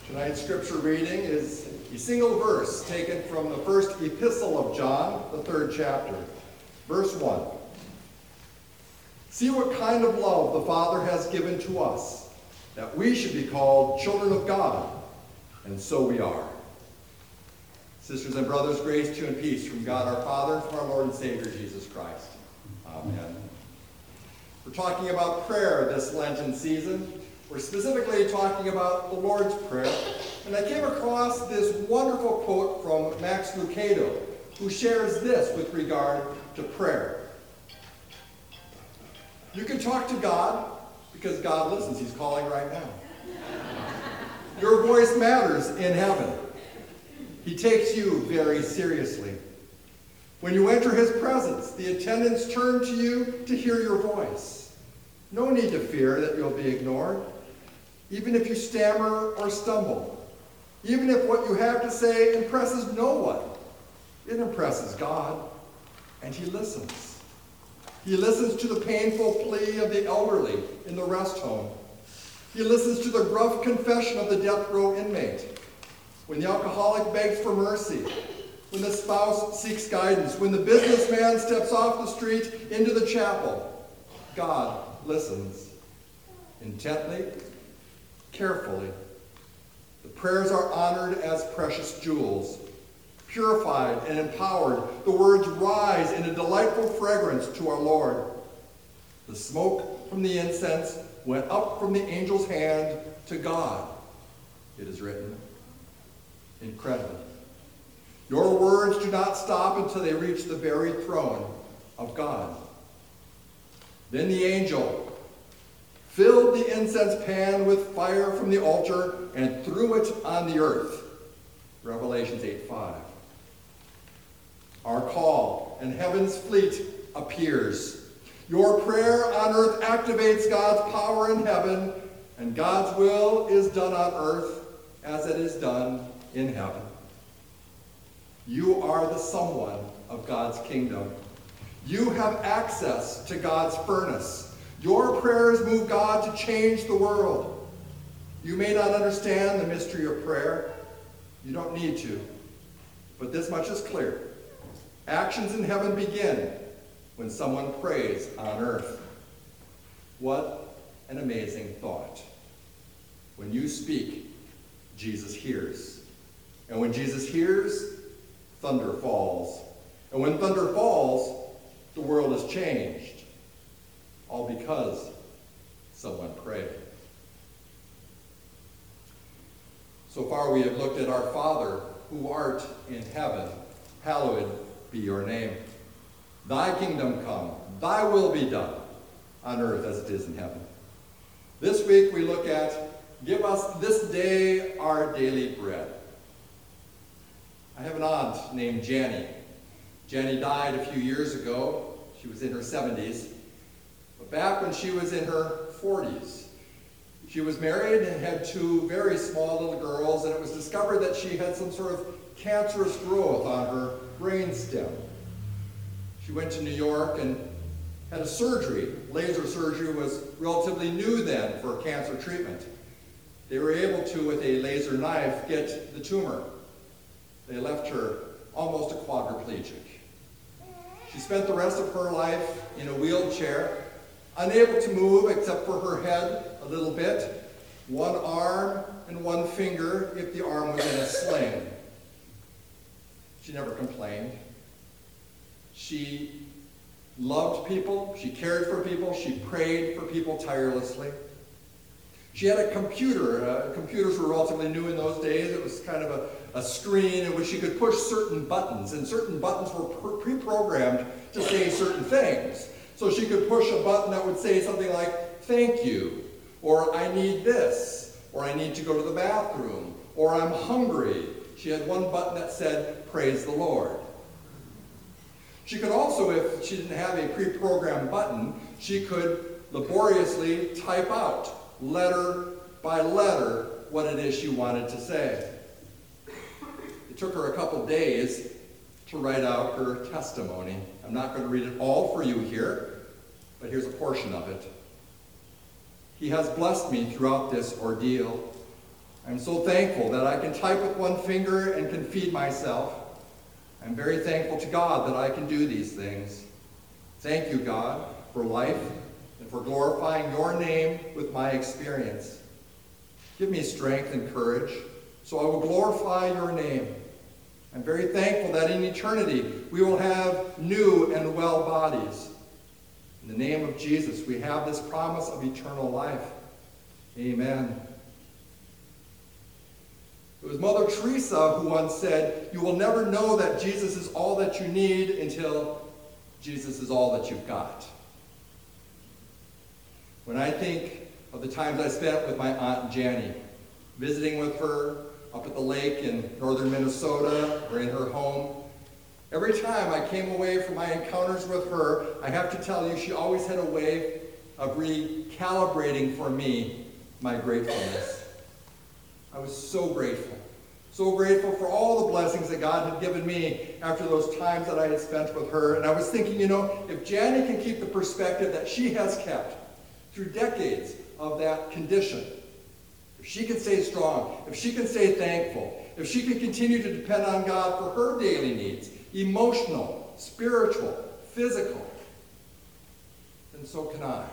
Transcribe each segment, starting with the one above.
Tonight's scripture reading is a single verse taken from the first epistle of John, the 3rd chapter. Verse 1. See what kind of love the Father has given to us, that we should be called children of God, and so we are. Sisters and brothers, grace to you and peace from God our Father and from our Lord and Savior Jesus Christ. Amen. We're talking about prayer this Lenten season. We're specifically talking about the Lord's Prayer. And I came across this wonderful quote from Max Lucado, who shares this with regard to prayer. You can talk to God because God listens. He's calling right now. Your voice matters in heaven. He takes you very seriously. When you enter his presence, the attendants turn to you to hear your voice. No need to fear that you'll be ignored. Even if you stammer or stumble, even if what you have to say impresses no one, it impresses God, and he listens. He listens to the painful plea of the elderly in the rest home. He listens to the gruff confession of the death row inmate. When the alcoholic begs for mercy, when the spouse seeks guidance, when the businessman steps off the street into the chapel, God listens intently, carefully. The prayers are honored as precious jewels. Purified and empowered, the words rise in a delightful fragrance to our Lord. The smoke from the incense went up from the angel's hand to God. It is written. Incredible. Your words do not stop until they reach the very throne of God. Then the angel filled the incense pan with fire from the altar and threw it on the earth. Revelations 8:5. Our call and heaven's fleet appears. Your prayer on earth activates God's power in heaven, and God's will is done on earth as it is done in heaven. You are the someone of God's kingdom. You have access to God's furnace. Your prayers move God to change the world. You may not understand the mystery of prayer. You don't need to. But this much is clear. Actions in heaven begin when someone prays on earth. What an amazing thought. When you speak, Jesus hears. And when Jesus hears, thunder falls. And when thunder falls, the world is changed. All because someone prayed. So far we have looked at our Father, who art in heaven. Hallowed be your name. Thy kingdom come, thy will be done, on earth as it is in heaven. This week we look at, give us this day our daily bread. I have an aunt named Janny. Janny died a few years ago. She was in her 70s. But back when she was in her 40s, she was married and had 2 very small little girls, and it was discovered that she had some sort of cancerous growth on her brain stem. She went to New York and had a surgery. Laser surgery was relatively new then for cancer treatment. They were able to, with a laser knife, get the tumor. They left her almost a quadriplegic. She spent the rest of her life in a wheelchair, unable to move except for her head a little bit, one arm and one finger if the arm was in a sling. She never complained. She loved people, she cared for people, she prayed for people tirelessly. She had a computer. Computers were relatively new in those days. It was kind of a screen in which she could push certain buttons, and certain buttons were pre-programmed to say certain things. So she could push a button that would say something like, thank you, or I need this, or I need to go to the bathroom, or I'm hungry. She had one button that said, praise the Lord. She could also, if she didn't have a pre-programmed button, she could laboriously type out, letter by letter, what it is she wanted to say. It took her a couple days to write out her testimony. I'm not going to read it all for you here, but here's a portion of it. He has blessed me throughout this ordeal. I'm so thankful that I can type with one finger and can feed myself. I'm very thankful to God that I can do these things. Thank you, God, for life and for glorifying your name with my experience. Give me strength and courage so I will glorify your name. I'm very thankful that in eternity we will have new and well bodies. In the name of Jesus, we have this promise of eternal life. Amen. It was Mother Teresa who once said, "You will never know that Jesus is all that you need until Jesus is all that you've got." When I think of the times I spent with my Aunt Janny, visiting with her up at the lake in northern Minnesota or in her home, every time I came away from my encounters with her, I have to tell you, she always had a way of recalibrating for me my gratefulness. I was so grateful for all the blessings that God had given me after those times that I had spent with her. And I was thinking, if Janny can keep the perspective that she has kept through decades of that condition, if she can stay strong, if she can stay thankful, if she can continue to depend on God for her daily needs, emotional, spiritual, physical, then so can I.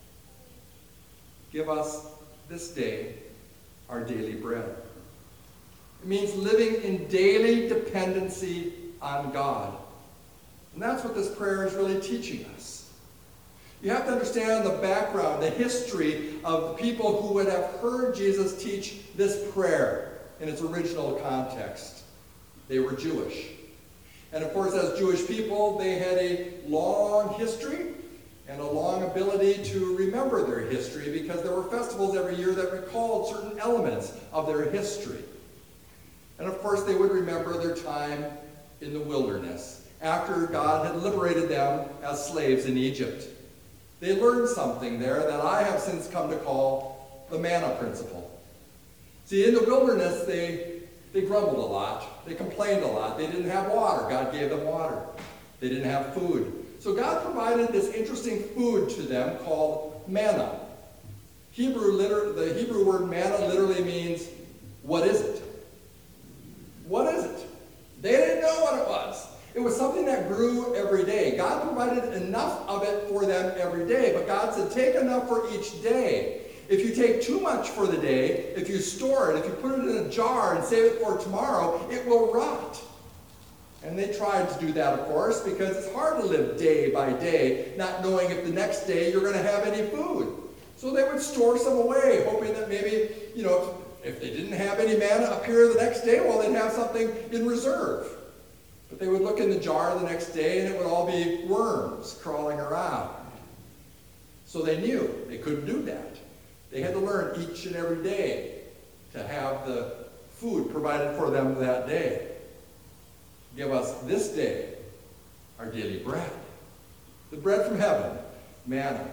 Give us this day our daily bread. It means living in daily dependency on God. And that's what this prayer is really teaching us. You have to understand the background, the history of the people who would have heard Jesus teach this prayer in its original context. They were Jewish. And of course, as Jewish people, they had a long history and a long ability to remember their history because there were festivals every year that recalled certain elements of their history. And of course, they would remember their time in the wilderness after God had liberated them as slaves in Egypt. They learned something there that I have since come to call the manna principle. See, in the wilderness, they grumbled a lot. They complained a lot. They didn't have water. God gave them water. They didn't have food. So God provided this interesting food to them called manna. The Hebrew word manna literally means, what is it? What is it? They didn't know what it was. It was something that grew every day. God provided enough of it for them every day, but God said, take enough for each day. If you take too much for the day, if you store it, if you put it in a jar and save it for tomorrow, it will rot. And they tried to do that, of course, because it's hard to live day by day, not knowing if the next day you're going to have any food. So they would store some away, hoping that maybe, if they didn't have any manna appear the next day, well, they'd have something in reserve. But they would look in the jar the next day, and it would all be worms crawling around. So they knew they couldn't do that. They had to learn each and every day to have the food provided for them that day. Give us this day our daily bread. The bread from heaven, manna.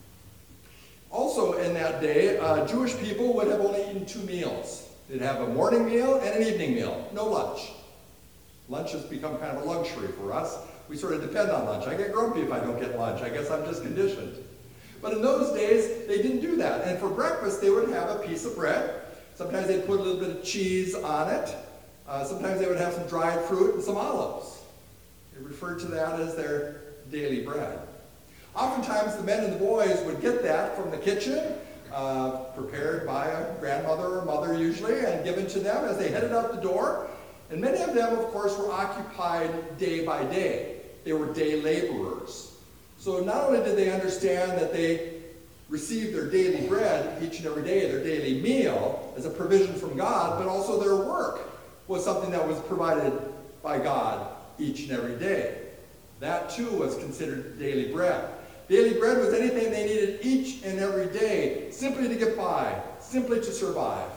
Also in that day, Jewish people would have only eaten 2 meals. They'd have a morning meal and an evening meal, no lunch. Lunch has become kind of a luxury for us. We sort of depend on lunch. I get grumpy if I don't get lunch. I guess I'm just conditioned. But in those days, they didn't do that. And for breakfast, they would have a piece of bread. Sometimes they'd put a little bit of cheese on it. Sometimes they would have some dried fruit and some olives. They referred to that as their daily bread. Oftentimes, the men and the boys would get that from the kitchen, prepared by a grandmother or mother usually, and given to them as they headed out the door. And many of them, of course, were occupied day by day. They were day laborers. So not only did they understand that they received their daily bread each and every day, their daily meal, as a provision from God, but also their work was something that was provided by God each and every day. That too was considered daily bread. Daily bread was anything they needed each and every day, simply to get by, simply to survive.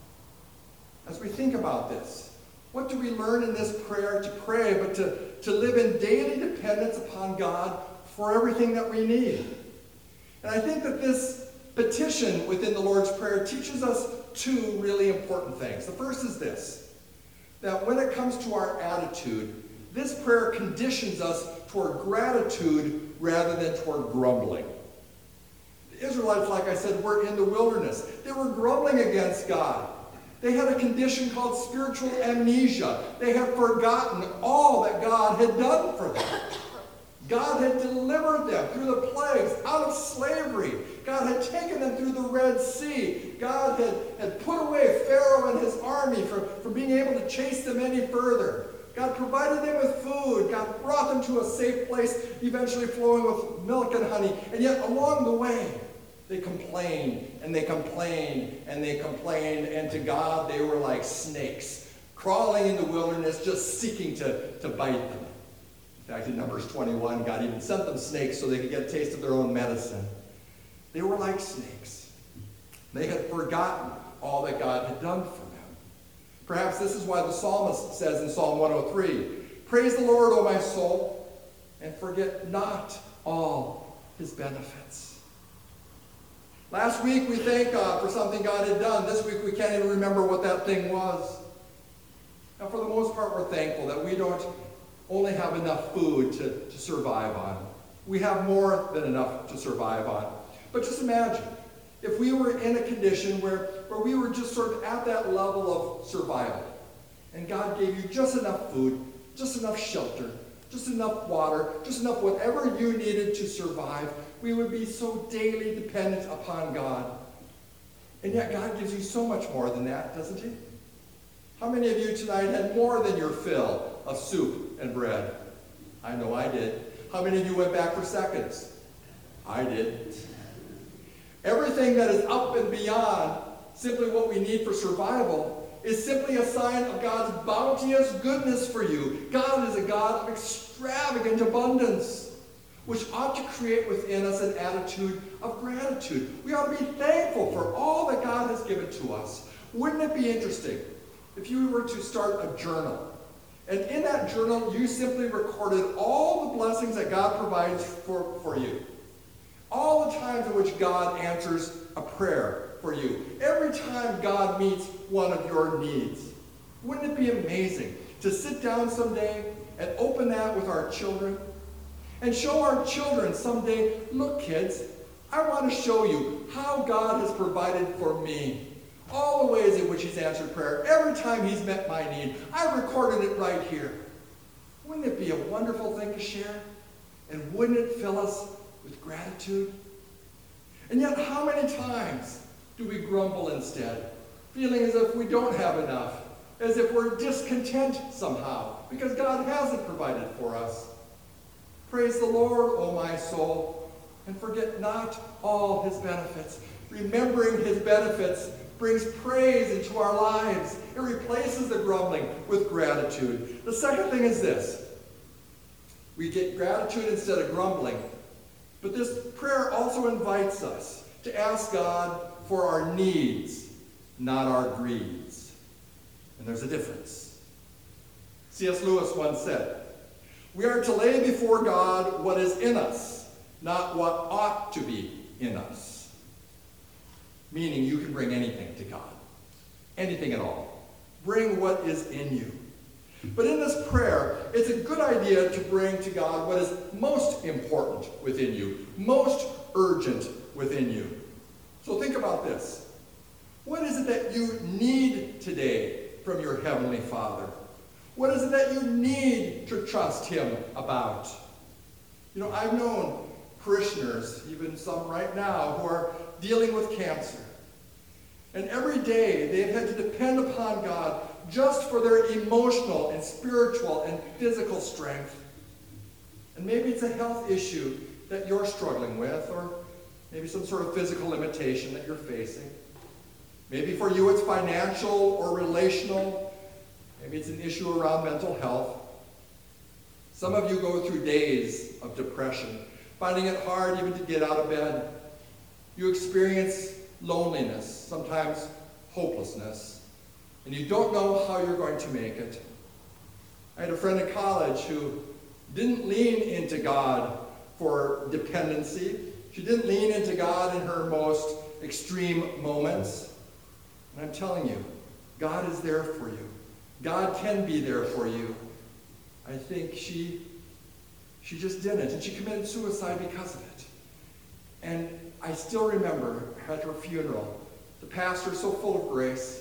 As we think about this, what do we learn in this prayer to pray, but to live in daily dependence upon God for everything that we need? And I think that this petition within the Lord's Prayer teaches us 2 really important things. The first is this, that when it comes to our attitude, this prayer conditions us toward gratitude rather than toward grumbling. The Israelites, like I said, were in the wilderness. They were grumbling against God. They had a condition called spiritual amnesia. They had forgotten all that God had done for them. God had delivered them through the plagues out of slavery. God had taken them through the Red Sea. God had put away Pharaoh and his army from being able to chase them any further. God provided them with food. God brought them to a safe place, eventually flowing with milk and honey. And yet along the way, they complained, and they complained, and they complained, and to God they were like snakes, crawling in the wilderness, just seeking to bite them. In fact, in Numbers 21, God even sent them snakes so they could get a taste of their own medicine. They were like snakes. They had forgotten all that God had done for them. Perhaps this is why the psalmist says in Psalm 103, "Praise the Lord, O my soul, and forget not all his benefits." Last week we thanked God for something God had done. This week we can't even remember what that thing was. Now for the most part we're thankful that we don't only have enough food to survive on. We have more than enough to survive on. But just imagine if we were in a condition where we were just sort of at that level of survival, and God gave you just enough food, just enough shelter, just enough water, just enough whatever you needed to survive, we would be so daily dependent upon God. And yet God gives you so much more than that, doesn't he? How many of you tonight had more than your fill of soup and bread? I know I did. How many of you went back for seconds? I did. Everything that is up and beyond simply what we need for survival is simply a sign of God's bounteous goodness for you. God is a God of extravagant abundance, which ought to create within us an attitude of gratitude. We ought to be thankful for all that God has given to us. Wouldn't it be interesting if you were to start a journal, and in that journal you simply recorded all the blessings that God provides for you? All the times in which God answers a prayer for you. Every time God meets one of your needs. Wouldn't it be amazing to sit down someday and open that with our children and show our children someday, look kids, I want to show you how God has provided for me. All the ways in which he's answered prayer. Every time he's met my need. I recorded it right here. Wouldn't it be a wonderful thing to share? And wouldn't it fill us with gratitude? And yet how many times do we grumble instead, feeling as if we don't have enough, as if we're discontent somehow, because God hasn't provided for us? Praise the Lord, O my soul, and forget not all his benefits. Remembering his benefits brings praise into our lives. It replaces the grumbling with gratitude. The second thing is this. We get gratitude instead of grumbling. But this prayer also invites us to ask God for our needs, not our greeds. And there's a difference. C.S. Lewis once said, "We are to lay before God what is in us, not what ought to be in us." Meaning you can bring anything to God. Anything at all. Bring what is in you. But in this prayer, it's a good idea to bring to God what is most important within you, most urgent within you. So think about this. What is it that you need today from your Heavenly Father? What is it that you need to trust him about? You know, I've known parishioners, even some right now, who are dealing with cancer. And every day they've had to depend upon God just for their emotional and spiritual and physical strength. And maybe it's a health issue that you're struggling with, or maybe some sort of physical limitation that you're facing. Maybe for you it's financial or relational. Maybe it's an issue around mental health. Some of you go through days of depression, finding it hard even to get out of bed. You experience loneliness, sometimes hopelessness, and you don't know how you're going to make it. I had a friend in college who didn't lean into God for dependency. She didn't lean into God in her most extreme moments. And I'm telling you, God is there for you. God can be there for you. I think she just didn't, and she committed suicide because of it. And I still remember at her funeral, the pastor, so full of grace,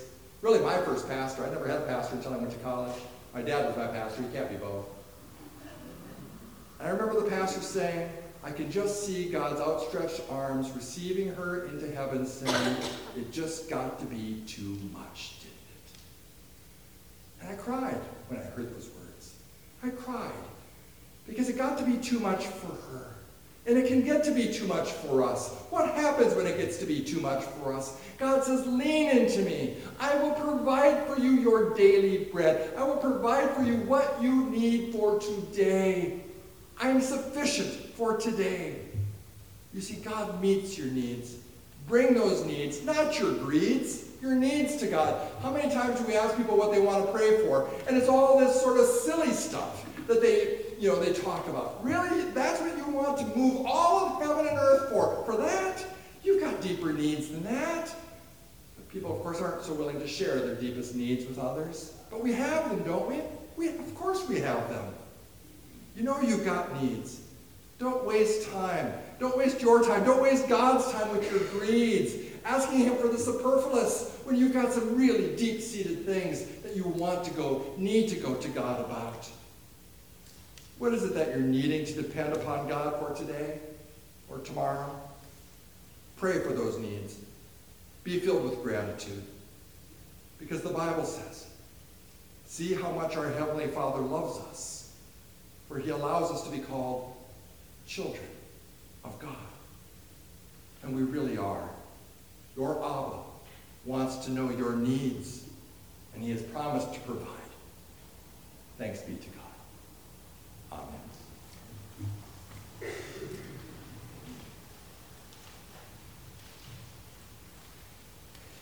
Really, my first pastor. I never had a pastor until I went to college. My dad was my pastor. You can't be both. And I remember the pastor saying, I could just see God's outstretched arms receiving her into heaven, saying, it just got to be too much, didn't it? And I cried when I heard those words. I cried because it got to be too much for her. And it can get to be too much for us. What happens when it gets to be too much for us? God says, lean into me. I will provide for you your daily bread. I will provide for you what you need for today. I am sufficient for today. You see, God meets your needs. Bring those needs, not your greeds, your needs to God. How many times do we ask people what they want to pray for? And it's all this sort of silly stuff that they talk about. Really? That's what you want to move all of heaven and earth for? For that? You've got deeper needs than that. But people, of course, aren't so willing to share their deepest needs with others. But we have them, don't we? Of course we have them. You know you've got needs. Don't waste time. Don't waste your time. Don't waste God's time with your greeds, asking him for the superfluous when you've got some really deep-seated things that you need to go to God about. What is it that you're needing to depend upon God for today or tomorrow? Pray for those needs. Be filled with gratitude. Because the Bible says, see how much our Heavenly Father loves us, for he allows us to be called children of God. And we really are. Your Abba wants to know your needs, and he has promised to provide. Thanks be to God. Amen.